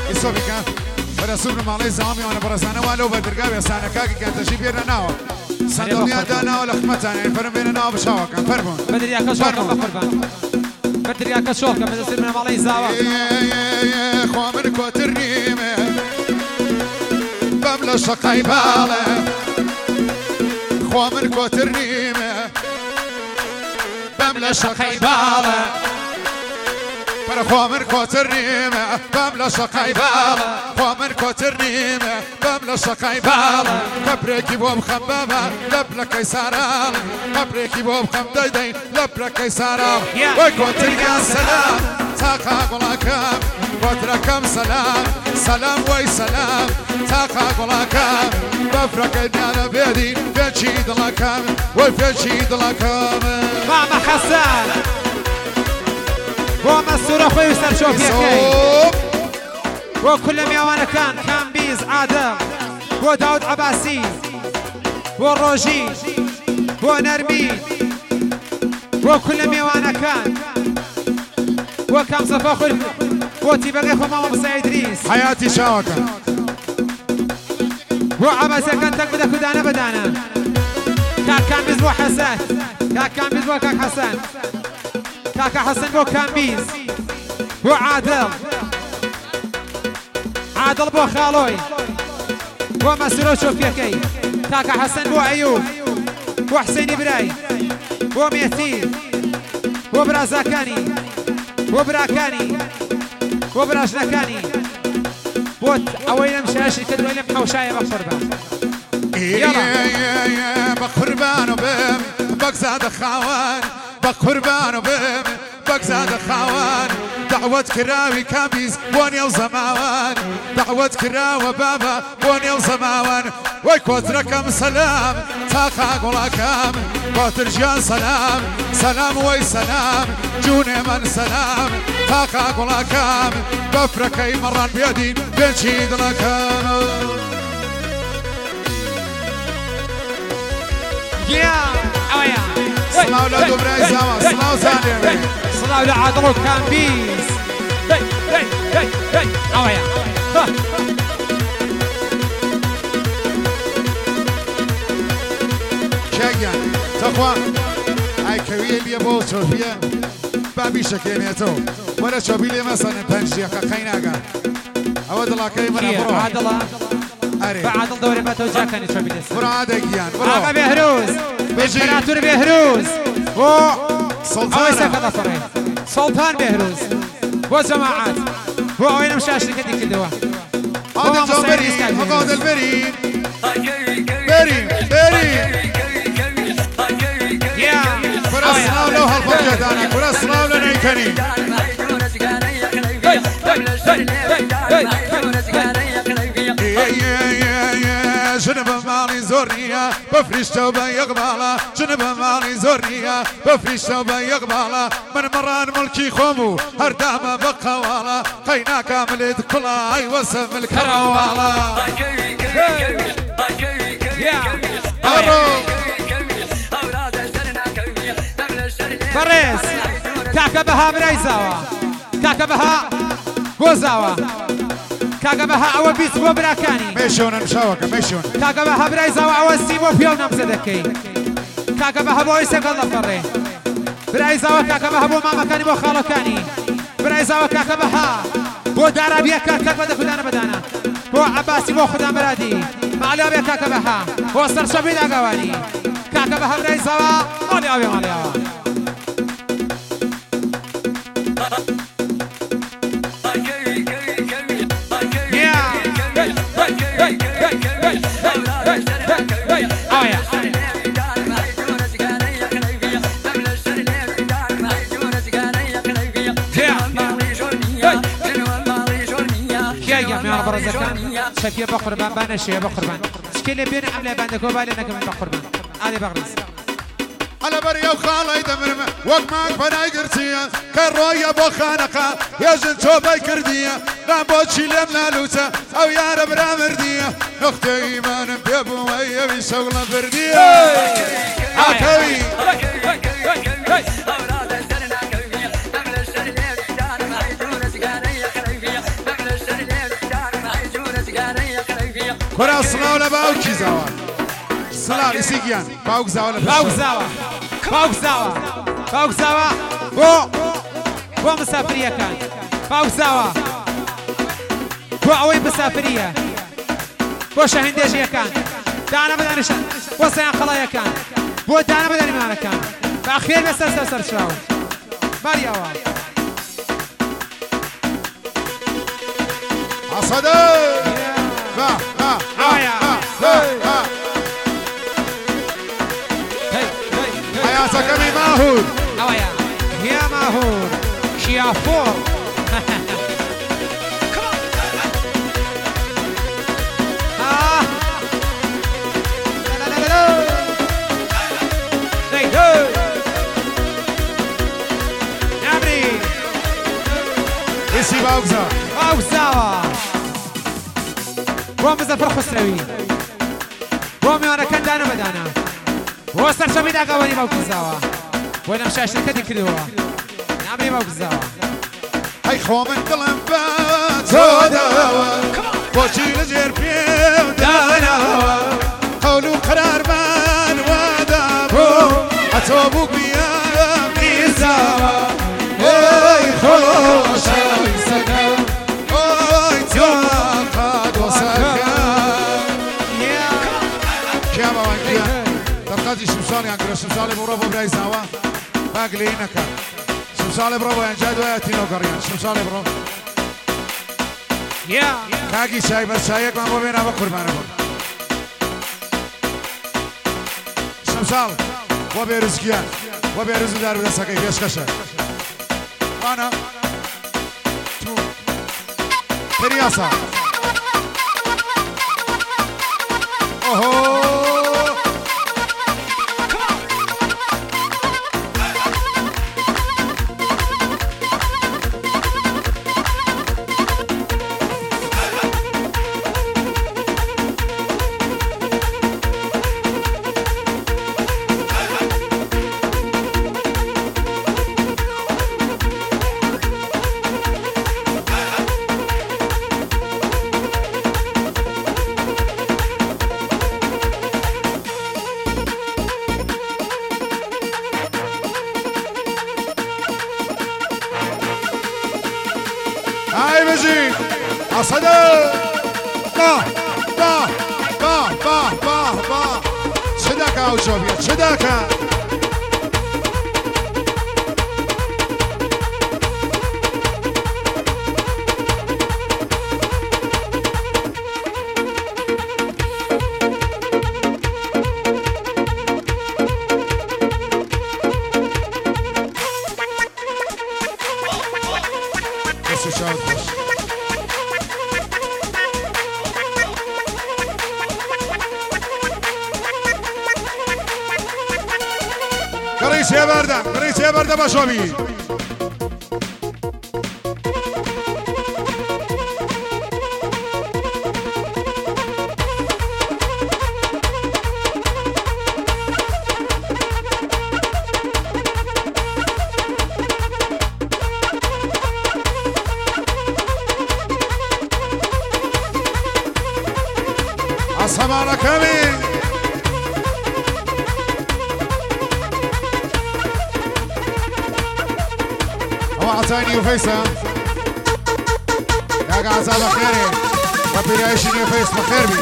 يسوبك برسول مالي زامي وانا برسانه ولو بدرقاوي اسانا كاكي كانت تجيب يرنا ناوى صندوقيا دانا ولا خمتانا ينفرم بينا ناوى بشاوة كان فرمون بدري يا كشوكا بقربان بدري يا كشوكا من يصير من مالي زاوى خوا من كوت الريمة بملا شقاي باله خوا من كوت الريمة بملا شقاي باله خوا من كوت الريمة بملا شقاي باله خوا من كوت الريمة بملا شقاي باله كبريكي بو مخببة لبلك يسارال كبريكي بو مخبدين لبلك يسارال وكنت يا سلام تاقا قلاكم وتركم سلام سلام وي سلام تاقا قلاكم بفرق الدنيا بيدي فيشيد لكم وفيشيد لكم ماما حسان ومسور اخوي يسر شوف يا كي وكل ميوانا كان بيز عادل وداود عباسي والروجي ونرمين وكل ميوانا كان وكم صفاخر وتي بقى اخو ماما موسى ادريس حياتي شاوكا وعباسي كان تقبل بدانا كان بيز بو حسن كان بيز بو كاك حسن كاكا حسن بو كامبيز بو عادل بو خالوي بو مسرو شوفيكي كاكا حسن بو ايوب بو حسين براي بو ميتين بو برازاكاني بو براكاني بو براجنكاني بو اويلم شاشي كدو ويلم حوشاية بقربان يلا بقربان وبم بقزاد خوان بقربان وبم بقزاد خوان دعوة كراوي كابيز بوني وزماوان دعوة كراوي بابا بوني وزماوان ويكوت ركم سلام تاقا قلاكم وترجان سلام سلام وي سلام جوني من سلام تاقا قلاكم بفركي مران بيدين بنشيد لكم صلاة ولادو براي زاوة صلاة وساني صلاة لعادلو كان بيس اويا شاقيان تقوى هاي كوية بيا بو شوفيا بابي شكيميتو ولا شوبيلي مثلا بنشي قيناقا اود الله كيمنا برو عادلة بعادل دوري ما توجه كان يشوبيلي برو عادقيان برو آقا بيهروز امبراطور بيهروز و سلطان بيهروز وجماعات هو وين مشاش كدي كدوا هذا الجوبرين هذا البرين برين يا فرسنا له هالفرجة انا فرسنا له نيكني جنب مالي زورنيا بفرشته بيقباله جنب مالي زورنيا بفرشته بيقباله من مران ملكي خومو هردامه بقواله قينا كامل كلاي وسم الكرواله فريس كاكا بها بريزاوا كاكا بها غوزاوا كاكا بها او بيس بو براكاني ميشون مشاوكا ميشون كاكا بها بريزاوا او سيبو بيو نمزدكي كاكا بها بو يسك الله فري بريزاوا كاكا بها بو ماما كاني بو خالو كاني بريزاوا كاكا بها بو دارابيا كاكا بدا كدانا بدانا بو عباسي بو خدام برادي مالي ابي كاكا بها بو سرشبيد اغواني كاكا بها بريزاوا مالي ابي شكيه بقربان بانشيه بقربان شكله بين عمله باندك وبالي انك من بقربان هذه بغرز على بريا وخالي دمرمه وقمك فناي قرتيه كرويه بخانقه يا جنتو بكرديه لا بوتشي لمنا لوتا او يا رب رامرديه نختي ايمان بيبو ويا بشغله برديه عكوي كرة صلاة ولا باوكي زوا صلاة يسيقيان باوك زوا ولا باوك زوا باوك زوا باوك زوا بو مسافرية كان باوك زوا بو عوي مسافرية بو شهنديجية كان دانا بداني بو سيان خلايا كان بو دانا بداني مانا كان فأخير بسر شراو ماريا عصده با حياتك أمي ماهور أويا يا ماهور شيافور اسي باوكزا باوكزاوا بوم بزر فرخ سروي بوم انا كان دانا بدانا وصل شبي دا قواني باوكزاوا وانا مشى شركتي كدوا نعمري باوكزاوا هاي خو من دلم بات زوداوا بوشي لجير بيو دانا قولوا قرار بان ودابو اتوبوك بيا ميزاوا هاي خوش شمسالي انقرا شمسالي برافو براي زاوا باقلي نكا شمسالي برافو انجاد وياتينو قريان شمسالي برافو يا كاكي شاي بس شايك ما بو بينا بقربان ابو شمسال وبيرزقيان وبيرزق دار بدسكي يشكشه وانا تو فرياسا اوهو هاي بجي عصده با شداكا او جوبيا شداكا قريس يا برده باشوبي أصحاب كامل عطاني وفيسة يا قاعد عزاب خيري ربي يعيشني وفيس بخير بي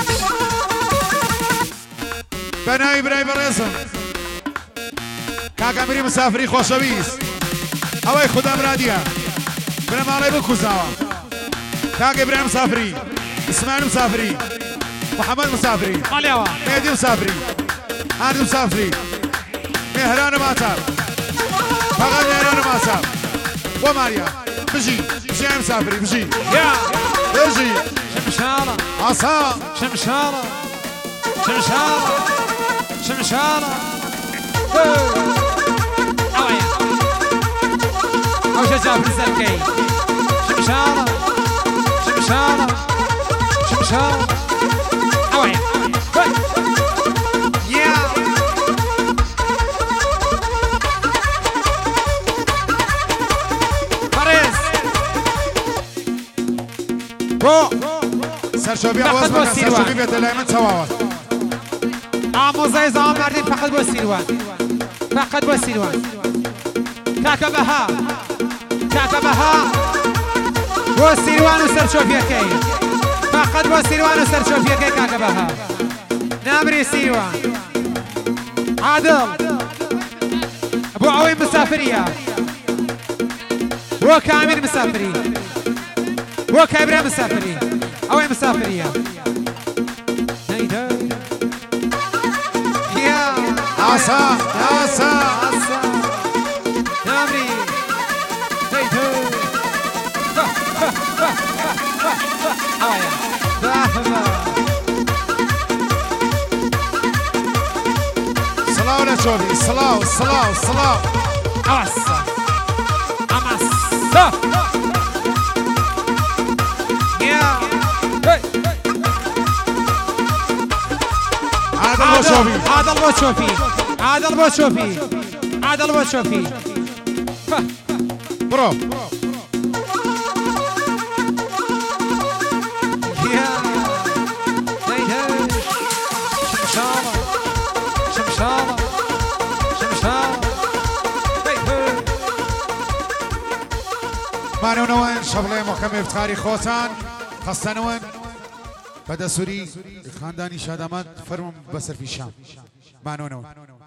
بناي براي بريسم كاكا مري مسافري خوشويس هواي خدا مرادية بنا مالي بكو زاوا كاكا ابراهيم مسافري اسماعيل مسافري محمد مسافري مهدي مسافري هاني مسافري مهران ماتار فقط مهران ماتار وماريا بجي مسافري بجي يا بجي شمشارة عصا شمشارة أو جاب الزلكي شمشارة أويا يا سەرچۆبی ئاواز بکەن سەرچۆبی بێتە لای من چەواوە ئامۆزای زاوە مردین فقط بۆ سیروان فقط بۆ سیروان کاکە بەها بۆ سیروان و سەرچۆبیەکەی فقط بۆ سیروان و سەرچۆبیەکەی کاکە بەها نامری سیروان عادڵ بۆ ئەوەی مسافریە بۆ کامیر مسافری بۆ کابرا مسافری ئەوەی مسافریە ئاسا نامری سڵاو لە چۆبی سڵاو ئاسا عادل بۆ چۆپی بڕۆ مانەوەن شەبڵێ مۆکەمێ افتخاری خۆتان خەستەنەوەن بە دەسووری خاندانی شادەمەند فەرموون بەسەر پیشان مانەوەنەوە